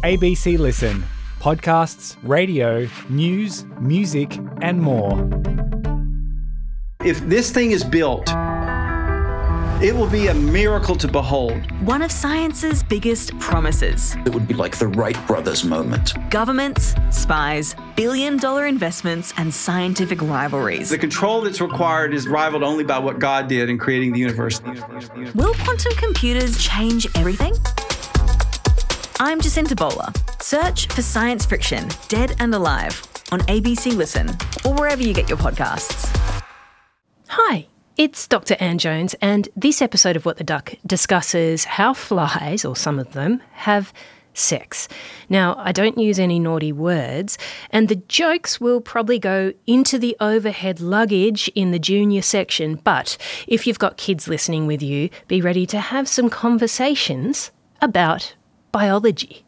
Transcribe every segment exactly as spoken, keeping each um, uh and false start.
A B C Listen. Podcasts, radio, news, music, and more. If this thing is built, it will be a miracle to behold. One of science's biggest promises. It would be like the Wright brothers moment. Governments, Spies, billion-dollar investments and scientific rivalries. The control that's required is rivaled only by what God did in creating the universe. Will quantum computers change everything? I'm Jacinta Bowler. Search for Science Friction, Dead and Alive on A B C Listen or wherever you get your podcasts. Hi, it's Doctor Anne Jones, and this episode of What the Duck discusses how flies, or some of them, have sex. Now, I don't use any naughty words, and the jokes will probably go into the overhead luggage in the junior section, but if you've got kids listening with you, be ready to have some conversations about biology.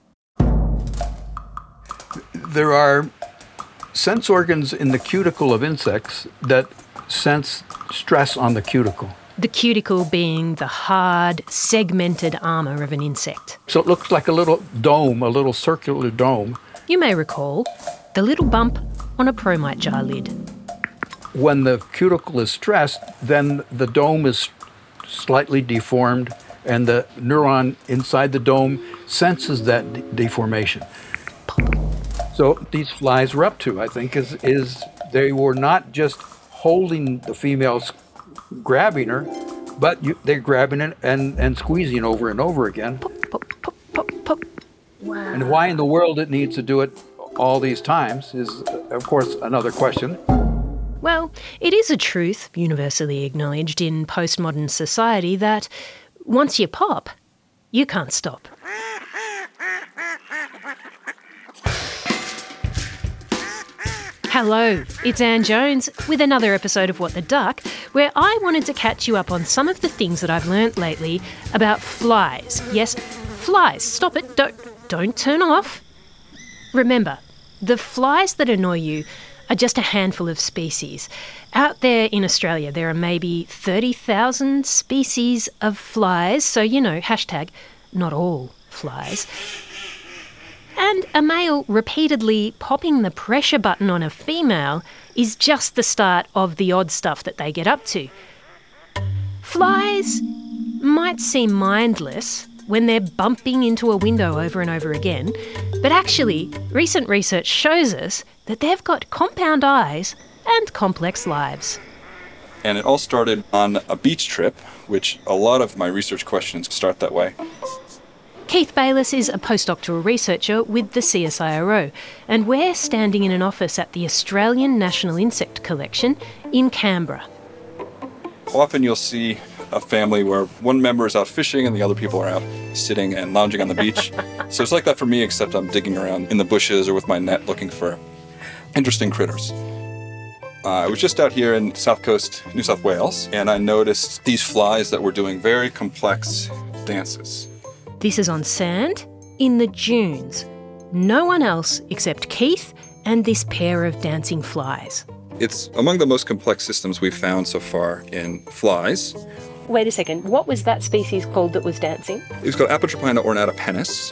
There are sense organs in the cuticle of insects that sense stress on the cuticle. The cuticle being the hard, segmented armour of an insect. So it looks like a little dome, a little circular dome. You may recall the little bump on a Promite jar lid. When the cuticle is stressed, then the dome is slightly deformed, and the neuron inside the dome senses that de- deformation. So these flies were up to, I think, is, is they were not just holding the females, grabbing her, but you, they're grabbing it and, and squeezing over and over again. Pop, pop, pop, pop, pop. Wow. And why in the world it needs to do it all these times is, of course, another question. Well, it is a truth, universally acknowledged in postmodern society, that once you pop, you can't stop. Hello, it's Anne Jones with another episode of What the Duck, where I wanted to catch you up on some of the things that I've learnt lately about flies. Yes, flies. Stop it. Don't, don't turn off. Remember, the flies that annoy you are just a handful of species. Out there in Australia, there are maybe thirty thousand species of flies, so, you know, hashtag not all flies. And a male repeatedly popping the pressure button on a female is just the start of the odd stuff that they get up to. Flies might seem mindless when they're bumping into a window over and over again, but actually, recent research shows us that they've got compound eyes and complex lives. And it all started on a beach trip, which a lot of my research questions start that way. Keith Bayliss is a postdoctoral researcher with the C S I R O, and we're standing in an office at the Australian National Insect Collection in Canberra. Often you'll see a family where one member is out fishing and the other people are out sitting and lounging on the beach. So it's like that for me, except I'm digging around in the bushes or with my net looking for interesting critters. Uh, I was just out here in South Coast, New South Wales, and I noticed these flies that were doing very complex dances. This is on sand, in the dunes. No one else except Keith and this pair of dancing flies. It's among the most complex systems we've found so far in flies. Wait a second, what was that species called that was dancing? It was called Apatropina ornatopenis.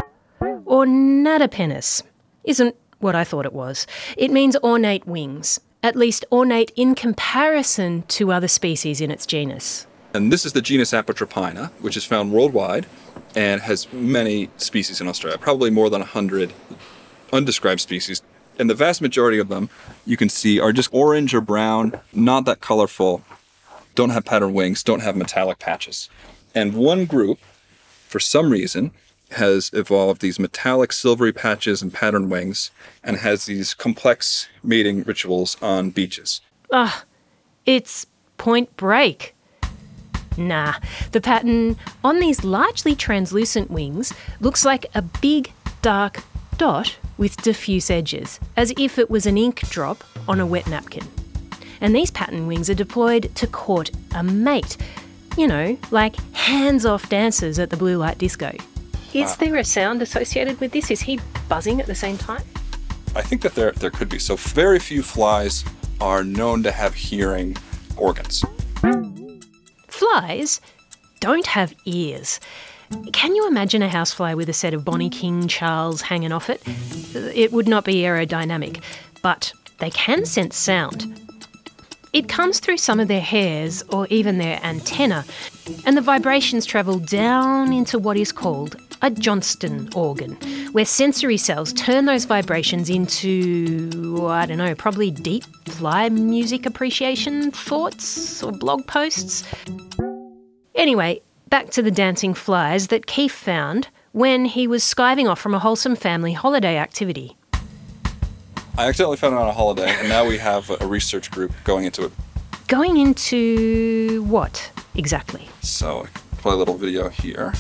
Ornatopenis isn't what I thought it was. It means ornate wings, at least ornate in comparison to other species in its genus. And this is the genus Apatropina, which is found worldwide and has many species in Australia, probably more than one hundred undescribed species. And the vast majority of them, you can see, are just orange or brown, not that colorful, don't have patterned wings, don't have metallic patches. And one group, for some reason, has evolved these metallic silvery patches and patterned wings and has these complex mating rituals on beaches. Ah, it's Point Break. Nah, the pattern on these largely translucent wings looks like a big, dark dot with diffuse edges, as if it was an ink drop on a wet napkin. And these pattern wings are deployed to court a mate. You know, like hands-off dancers at the blue light disco. Is there a sound associated with this? Is he buzzing at the same time? I think that there there could be. So very few flies are known to have hearing organs. Flies don't have ears. Can you imagine a housefly with a set of Bonnie King Charles hanging off it? It would not be aerodynamic, but they can sense sound. It comes through some of their hairs or even their antenna, and the vibrations travel down into what is called a Johnston organ, where sensory cells turn those vibrations into, I don't know, probably deep fly music appreciation thoughts or blog posts. Anyway, back to the dancing flies that Keith found when he was skiving off from a wholesome family holiday activity. I accidentally found it on a holiday, and now we have a research group going into it. Going into what exactly? So, play a little video here.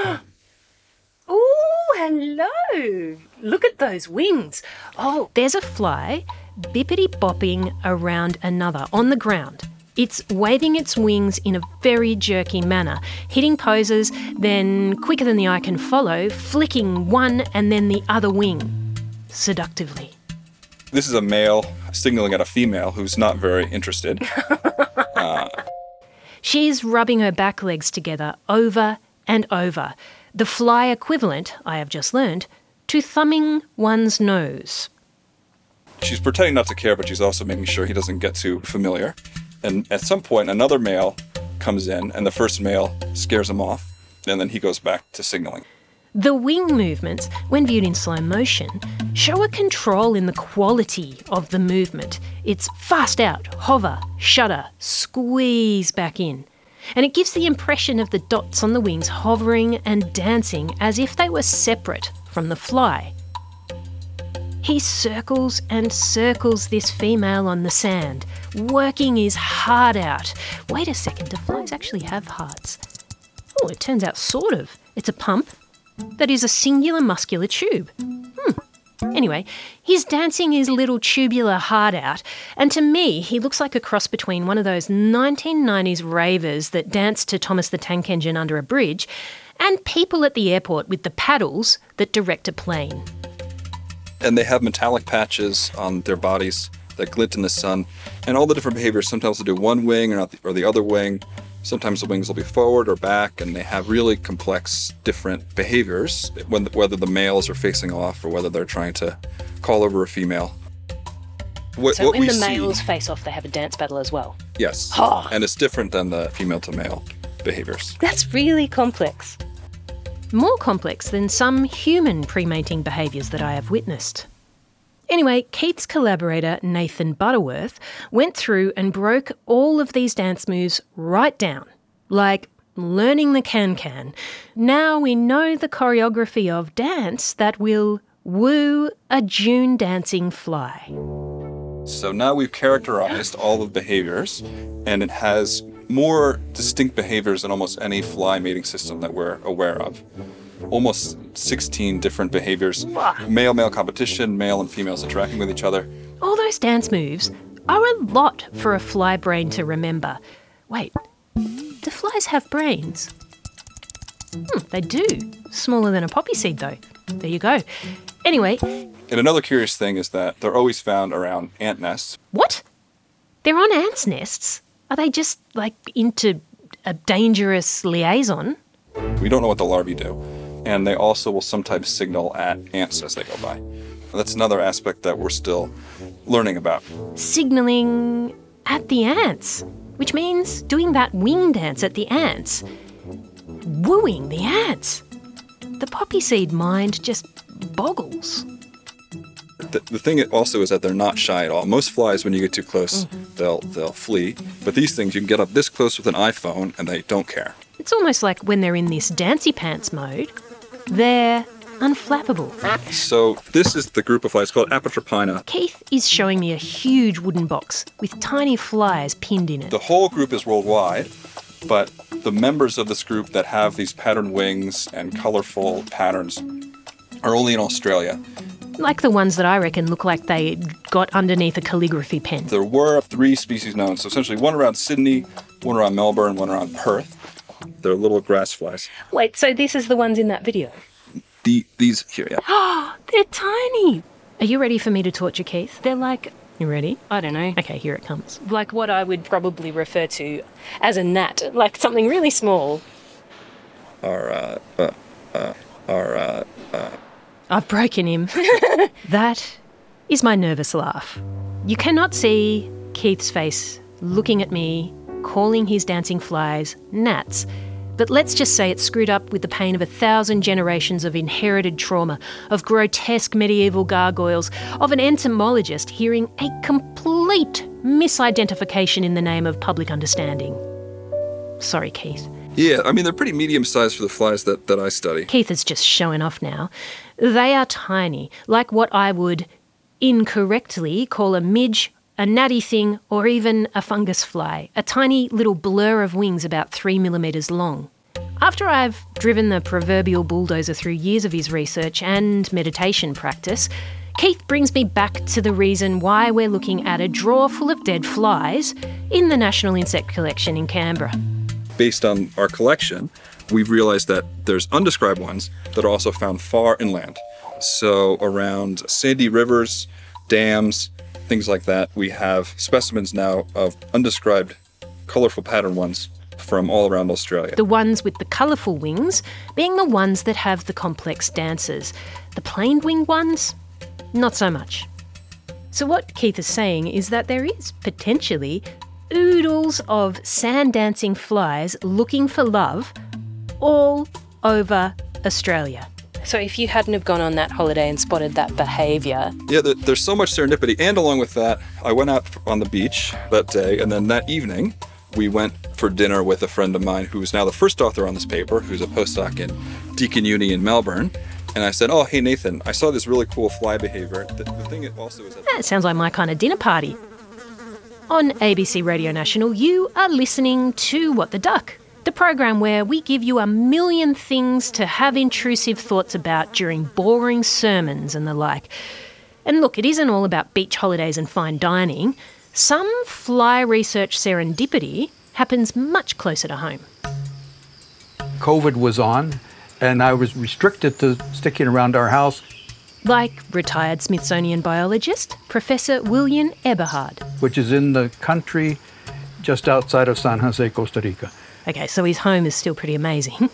Oh, hello. Look at those wings. Oh, there's a fly bippity-bopping around another on the ground. It's waving its wings in a very jerky manner, hitting poses, then, quicker than the eye can follow, flicking one and then the other wing, seductively. This is a male signaling at a female who's not very interested. uh, She's rubbing her back legs together over and over, the fly equivalent, I have just learned, to thumbing one's nose. She's pretending not to care, but she's also making sure he doesn't get too familiar. And at some point, another male comes in, and the first male scares him off, and then he goes back to signaling. The wing movements, when viewed in slow motion, show a control in the quality of the movement. It's fast out, hover, shudder, squeeze back in. And it gives the impression of the dots on the wings hovering and dancing as if they were separate from the fly. He circles and circles this female on the sand, working his heart out. Wait a second, do flies actually have hearts? Oh, it turns out sort of. It's a pump that is a singular muscular tube. Hmm. Anyway, he's dancing his little tubular heart out, and to me, he looks like a cross between one of those nineteen nineties ravers that danced to Thomas the Tank Engine under a bridge and people at the airport with the paddles that direct a plane. And they have metallic patches on their bodies that glint in the sun, and all the different behaviors. Sometimes they'll do one wing or, not the, or the other wing. Sometimes the wings will be forward or back, and they have really complex, different behaviors, when, whether the males are facing off or whether they're trying to call over a female. What, so what when we the see, males face off, they have a dance battle as well? Yes, Oh. And it's different than the female-to-male behaviors. That's really complex. More complex than some human pre-mating behaviours that I have witnessed. Anyway, Keith's collaborator, Nathan Butterworth, went through and broke all of these dance moves right down, like learning the can-can. Now we know the choreography of dance that will woo a June dancing fly. So now we've characterized all the behaviors, and it has more distinct behaviors than almost any fly mating system that we're aware of. Almost sixteen different behaviors. Male-male competition, male and females interacting with each other. All those dance moves are a lot for a fly brain to remember. Wait, do flies have brains? Hmm, they do. Smaller than a poppy seed, though. There you go. Anyway. And another curious thing is that they're always found around ant nests. What? They're on ants' nests? Are they just, like, into a dangerous liaison? We don't know what the larvae do. And they also will sometimes signal at ants as they go by. That's another aspect that we're still learning about. Signalling at the ants, which means doing that wing dance at the ants. Wooing the ants. The poppy seed mind just boggles. The, the thing also is that they're not shy at all. Most flies, when you get too close, mm-hmm. they'll they'll flee. But these things, you can get up this close with an iPhone and they don't care. It's almost like when they're in this dancy pants mode, they're unflappable. So this is the group of flies called Apatropina. Keith is showing me a huge wooden box with tiny flies pinned in it. The whole group is worldwide, but the members of this group that have these patterned wings and colorful patterns are only in Australia. Like the ones that I reckon look like they got underneath a calligraphy pen. There were three species known, so essentially one around Sydney, one around Melbourne, one around Perth. They're little grass flies. Wait, so this is the ones in that video? The, these here, yeah. Oh, they're tiny. Are you ready for me to torture Keith? They're like... You ready? I don't know. Okay, here it comes. Like what I would probably refer to as a gnat, like something really small. are, uh, uh, uh, are, uh, uh. I've broken him. That is my nervous laugh. You cannot see Keith's face looking at me, calling his dancing flies gnats. But let's just say it's screwed up with the pain of a thousand generations of inherited trauma, of grotesque medieval gargoyles, of an entomologist hearing a complete misidentification in the name of public understanding. Sorry, Keith. Yeah, I mean, they're pretty medium-sized for the flies that, that I study. Keith is just showing off now. They are tiny, like what I would incorrectly call a midge, a natty thing, or even a fungus fly, a tiny little blur of wings about three millimetres long. After I've driven the proverbial bulldozer through years of his research and meditation practice, Keith brings me back to the reason why we're looking at a drawer full of dead flies in the National Insect Collection in Canberra. Based on our collection, we've realized that there's undescribed ones that are also found far inland. So around sandy rivers, dams, things like that, we have specimens now of undescribed colourful pattern ones from all around Australia. The ones with the colourful wings being the ones that have the complex dances. The plain winged ones, not so much. So what Keith is saying is that there is potentially oodles of sand-dancing flies looking for love all over Australia. So if you hadn't have gone on that holiday and spotted that behaviour... Yeah, there, there's so much serendipity. And along with that, I went out on the beach that day, and then that evening, we went for dinner with a friend of mine who's now the first author on this paper, who's a postdoc in Deakin Uni in Melbourne. And I said, oh, hey, Nathan, I saw this really cool fly behaviour. The, the thing also is that... That sounds like my kind of dinner party. On A B C Radio National, you are listening to What the Duck, the program where we give you a million things to have intrusive thoughts about during boring sermons and the like. And look, it isn't all about beach holidays and fine dining. Some fly research serendipity happens much closer to home. COVID was on, and I was restricted to sticking around our house. Like retired Smithsonian biologist Professor William Eberhard. Which is in the country just outside of San Jose, Costa Rica. Okay, so his home is still pretty amazing.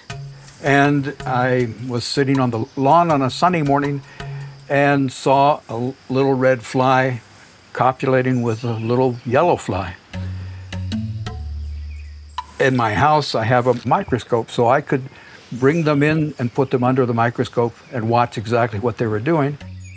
And I was sitting on the lawn on a sunny morning and saw a little red fly copulating with a little yellow fly. In my house, I have a microscope, so I could bring them in and put them under the microscope and watch exactly what they were doing.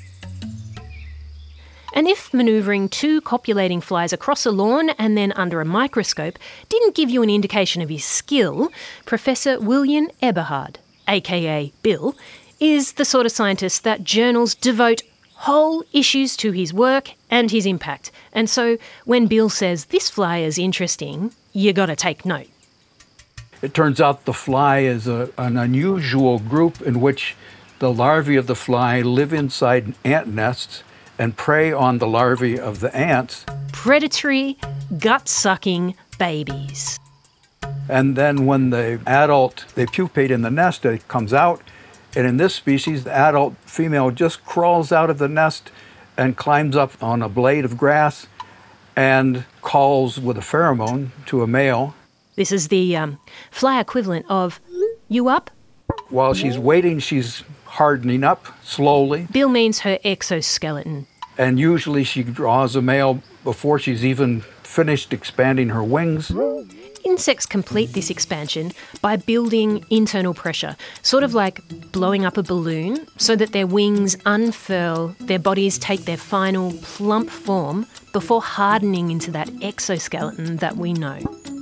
And if manoeuvring two copulating flies across a lawn and then under a microscope didn't give you an indication of his skill, Professor William Eberhard, aka Bill, is the sort of scientist that journals devote whole issues to his work and his impact. And so when Bill says this fly is interesting, you gotta take note. It turns out the fly is a, an unusual group in which the larvae of the fly live inside ant nests and prey on the larvae of the ants. Predatory, gut-sucking babies. And then when the adult, they pupate in the nest, it comes out. And in this species, the adult female just crawls out of the nest and climbs up on a blade of grass and calls with a pheromone to a male. This is the um, fly equivalent of, you up? While she's waiting, she's hardening up slowly. Bill means her exoskeleton. And usually she draws a male before she's even finished expanding her wings. Insects complete this expansion by building internal pressure, sort of like blowing up a balloon, so that their wings unfurl, their bodies take their final plump form before hardening into that exoskeleton that we know.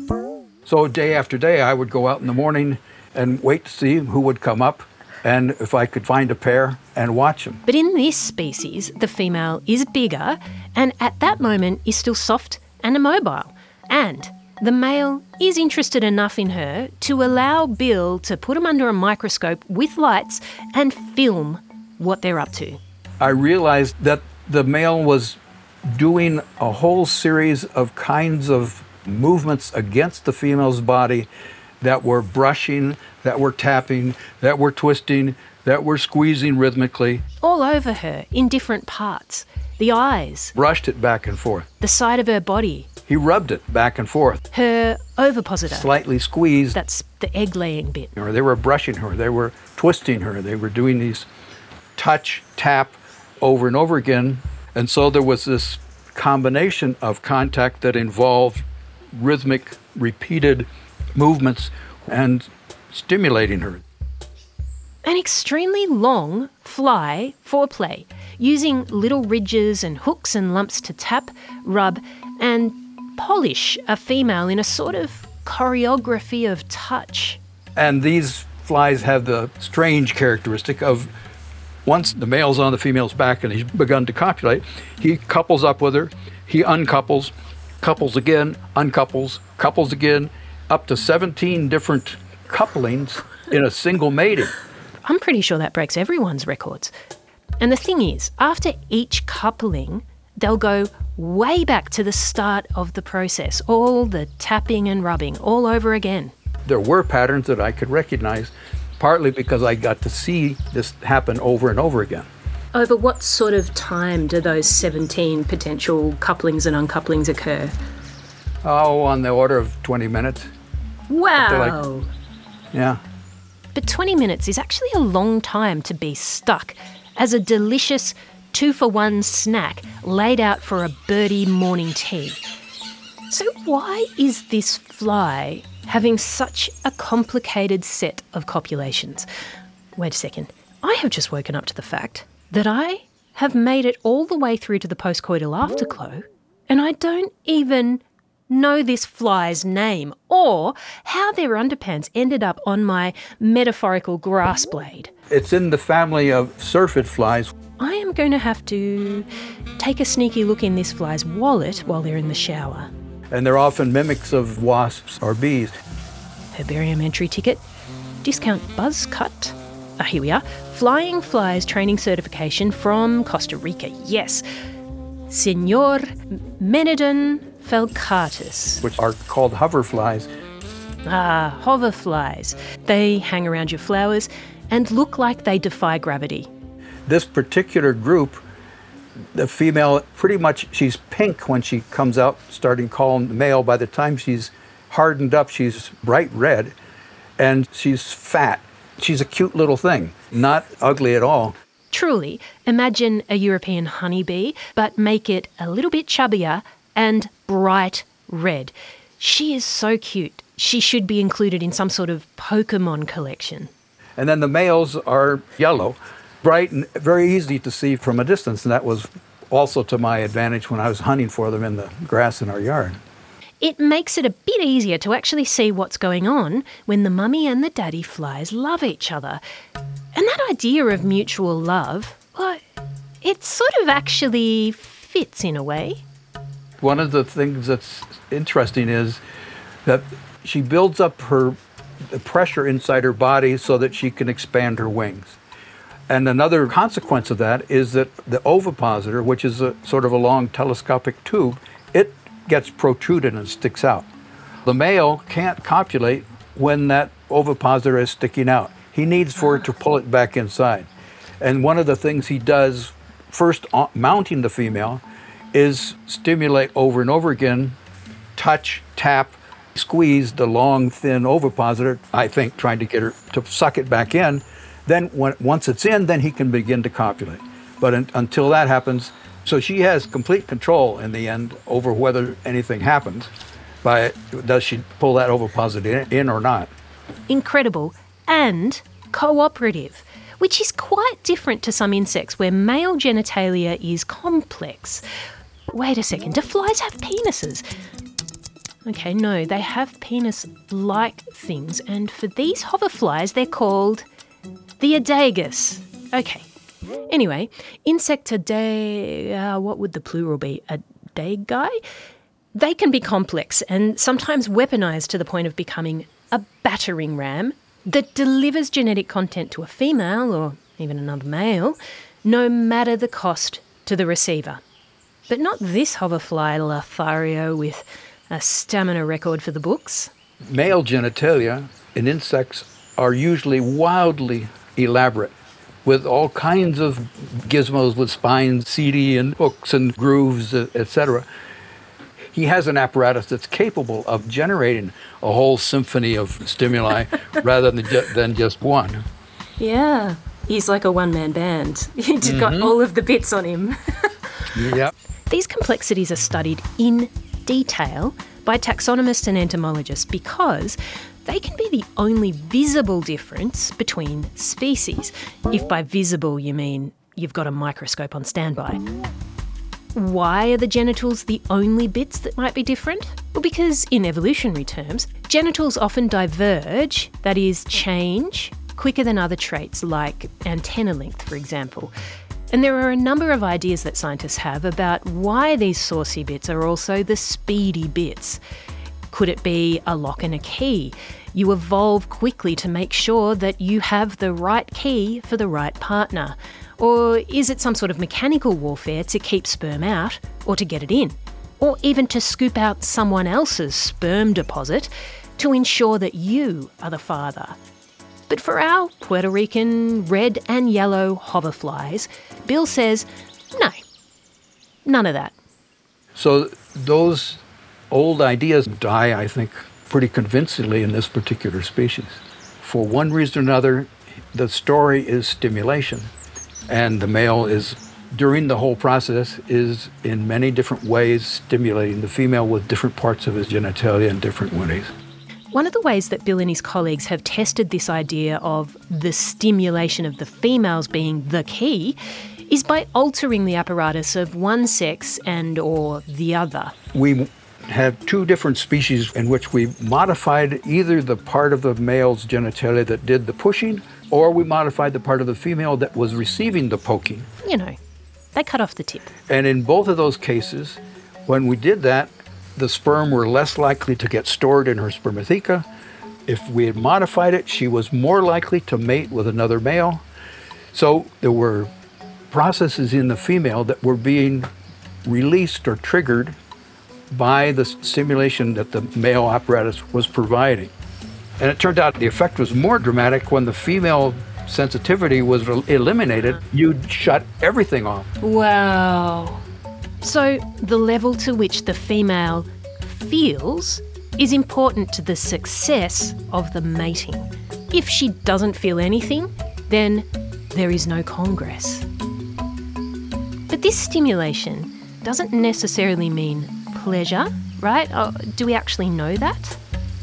So day after day, I would go out in the morning and wait to see who would come up and if I could find a pair and watch them. But in this species, the female is bigger and at that moment is still soft and immobile. And the male is interested enough in her to allow Bill to put him under a microscope with lights and film what they're up to. I realized that the male was doing a whole series of kinds of movements against the female's body that were brushing, that were tapping, that were twisting, that were squeezing rhythmically. All over her, in different parts. The eyes. Brushed it back and forth. The side of her body. He rubbed it back and forth. Her ovipositor. Slightly squeezed. That's the egg-laying bit. Or they were brushing her, they were twisting her, they were doing these touch, tap over and over again. And so there was this combination of contact that involved rhythmic, repeated movements and stimulating her. An extremely long fly foreplay, using little ridges and hooks and lumps to tap, rub, and polish a female in a sort of choreography of touch. And these flies have the strange characteristic of once the male's on the female's back and he's begun to copulate, he couples up with her, he uncouples, couples again, uncouples, couples again, up to seventeen different couplings in a single mating. I'm pretty sure that breaks everyone's records. And the thing is, after each coupling, they'll go way back to the start of the process, all the tapping and rubbing all over again. There were patterns that I could recognize, partly because I got to see this happen over and over again. Over what sort of time do those seventeen potential couplings and uncouplings occur? Oh, on the order of twenty minutes. Wow! Like, yeah. But twenty minutes is actually a long time to be stuck as a delicious two-for-one snack laid out for a birdie morning tea. So why is this fly having such a complicated set of copulations? Wait a second. I have just woken up to the fact that I have made it all the way through to the postcoital afterglow, and I don't even know this fly's name or how their underpants ended up on my metaphorical grass blade. It's in the family of syrphid flies. I am going to have to take a sneaky look in this fly's wallet while they're in the shower. And they're often mimics of wasps or bees. Herbarium entry ticket, discount buzz cut. Ah, here we are. Flying Flies training certification from Costa Rica. Yes. Senor Menedon falcatus. Which are called hover flies. Ah, hover flies. They hang around your flowers and look like they defy gravity. This particular group, the female, pretty much, she's pink when she comes out, starting calling the male. By the time she's hardened up, she's bright red, and she's fat. She's a cute little thing, not ugly at all. Truly, imagine a European honeybee, but make it a little bit chubbier and bright red. She is so cute. She should be included in some sort of Pokemon collection. And then the males are yellow, bright and very easy to see from a distance, and that was also to my advantage when I was hunting for them in the grass in our yard. It makes it a bit easier to actually see what's going on when the mummy and the daddy flies love each other. And that idea of mutual love, well, it sort of actually fits in a way. One of the things that's interesting is that she builds up her the pressure inside her body so that she can expand her wings. And another consequence of that is that the ovipositor, which is a sort of a long telescopic tube, it gets protruded and sticks out. The male can't copulate when that ovipositor is sticking out. He needs for it to pull it back inside. And one of the things he does, first mounting the female, is stimulate over and over again, touch, tap, squeeze the long, thin ovipositor, I think, trying to get her to suck it back in. Then when, once it's in, then he can begin to copulate. But un, until that happens, so she has complete control in the end over whether anything happens by does she pull that ovipositor in, in or not. Incredible and cooperative, which is quite different to some insects where male genitalia is complex. Wait a second, do flies have penises? Okay, no, they have penis-like things, and for these hoverflies, they're called the adagus. Okay. Anyway, Insectidae, uh, what would the plural be? Adagi? They can be complex and sometimes weaponized to the point of becoming a battering ram that delivers genetic content to a female or even another male, no matter the cost to the receiver. But not this hoverfly Lothario with a stamina record for the books. Male genitalia in insects are usually wildly elaborate, with all kinds of gizmos with spines, seedy and hooks and grooves, et cetera. he has an apparatus that's capable of generating a whole symphony of stimuli rather than, ju- than just one. Yeah, he's like a one-man band. He's mm-hmm. got all of the bits on him. Yep. These complexities are studied in detail by taxonomists and entomologists because they can be the only visible difference between species, if by visible you mean you've got a microscope on standby. Why are the genitals the only bits that might be different? Well, because in evolutionary terms, genitals often diverge, that is, change, quicker than other traits like antenna length, for example. And there are a number of ideas that scientists have about why these saucy bits are also the speedy bits. Could it be a lock and a key? You evolve quickly to make sure that you have the right key for the right partner. Or is it some sort of mechanical warfare to keep sperm out or to get it in? Or even to scoop out someone else's sperm deposit to ensure that you are the father? But for our Puerto Rican red and yellow hoverflies, Bill says, no, none of that. So those old ideas die, I think, pretty convincingly in this particular species. For one reason or another, the story is stimulation. And the male is, during the whole process, is in many different ways stimulating the female with different parts of his genitalia in different ways. One of the ways that Bill and his colleagues have tested this idea of the stimulation of the females being the key is by altering the apparatus of one sex and or the other. We have two different species in which we modified either the part of the male's genitalia that did the pushing, or we modified the part of the female that was receiving the poking. You know, they cut off the tip. And in both of those cases, when we did that, the sperm were less likely to get stored in her spermatheca. If we had modified it, she was more likely to mate with another male. So there were processes in the female that were being released or triggered by the stimulation that the male apparatus was providing. And it turned out the effect was more dramatic when the female sensitivity was eliminated. You'd shut everything off. Wow. So the level to which the female feels is important to the success of the mating. If she doesn't feel anything, then there is no congress. But this stimulation doesn't necessarily mean pleasure, right? Oh, do we actually know that?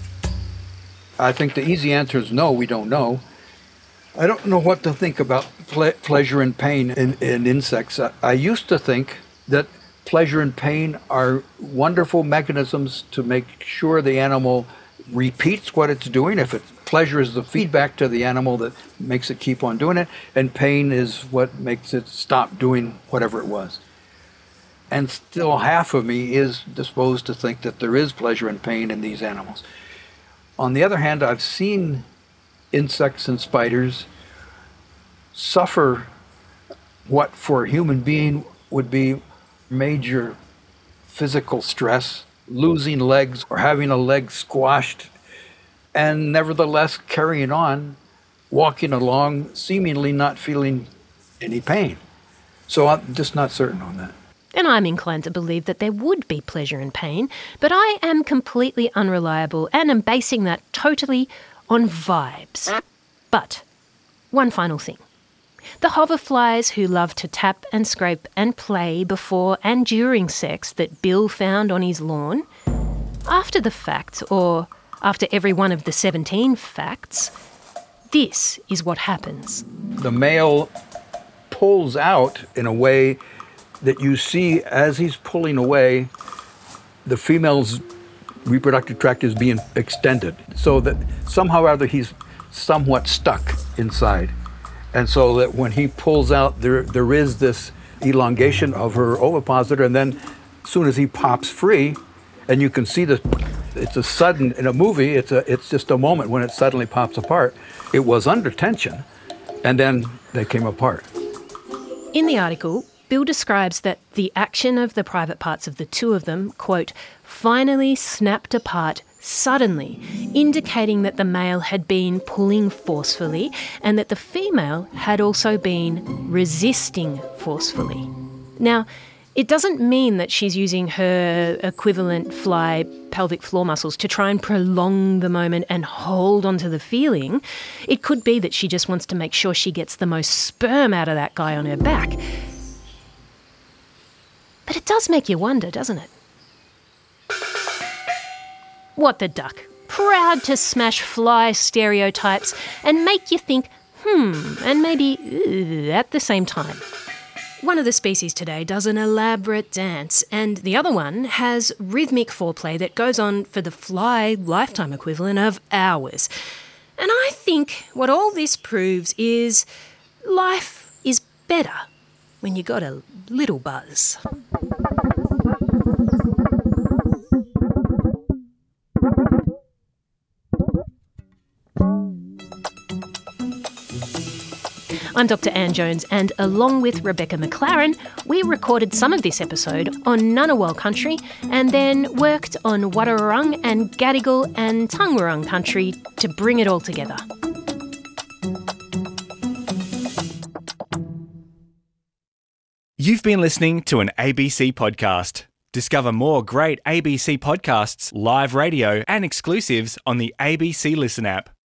I think the easy answer is no, we don't know. I don't know what to think about ple- pleasure and pain in, in insects. I, I used to think that pleasure and pain are wonderful mechanisms to make sure the animal repeats what it's doing. If it, pleasure is the feedback to the animal that makes it keep on doing it, and pain is what makes it stop doing whatever it was. And still half of me is disposed to think that there is pleasure and pain in these animals. On the other hand, I've seen insects and spiders suffer what for a human being would be major physical stress, losing legs or having a leg squashed, and nevertheless carrying on, walking along, seemingly not feeling any pain. So I'm just not certain on that. And I'm inclined to believe that there would be pleasure and pain, but I am completely unreliable and am basing that totally on vibes. But one final thing. The hoverflies who love to tap and scrape and play before and during sex that Bill found on his lawn, after the fact, or after every one of the seventeen facts, this is what happens. The male pulls out in a way that you see as he's pulling away, the female's reproductive tract is being extended, so that somehow or other he's somewhat stuck inside. And so that when he pulls out, there there is this elongation of her ovipositor, and then as soon as he pops free, and you can see that it's a sudden, in a movie, it's a it's just a moment when it suddenly pops apart. It was under tension, and then they came apart. In the article, Bill describes that the action of the private parts of the two of them, quote, finally snapped apart suddenly, indicating that the male had been pulling forcefully and that the female had also been resisting forcefully. Now, It doesn't mean that she's using her equivalent fly pelvic floor muscles to try and prolong the moment and hold onto the feeling. It could be that she just wants to make sure she gets the most sperm out of that guy on her back. But it does make you wonder, doesn't it? What the Duck? Proud to smash fly stereotypes and make you think, hmm, and maybe ugh, at the same time. One of the species today does an elaborate dance, and the other one has rhythmic foreplay that goes on for the fly lifetime equivalent of hours. And I think what all this proves is life is better when you got a little buzz. I'm Doctor Anne Jones, and along with Rebecca McLaren, we recorded some of this episode on Ngunnawal country and then worked on Wadawurrung and Gadigal and Tungurung country to bring it all together. You've been listening to an A B C podcast. Discover more great A B C podcasts, live radio and exclusives on the A B C Listen app.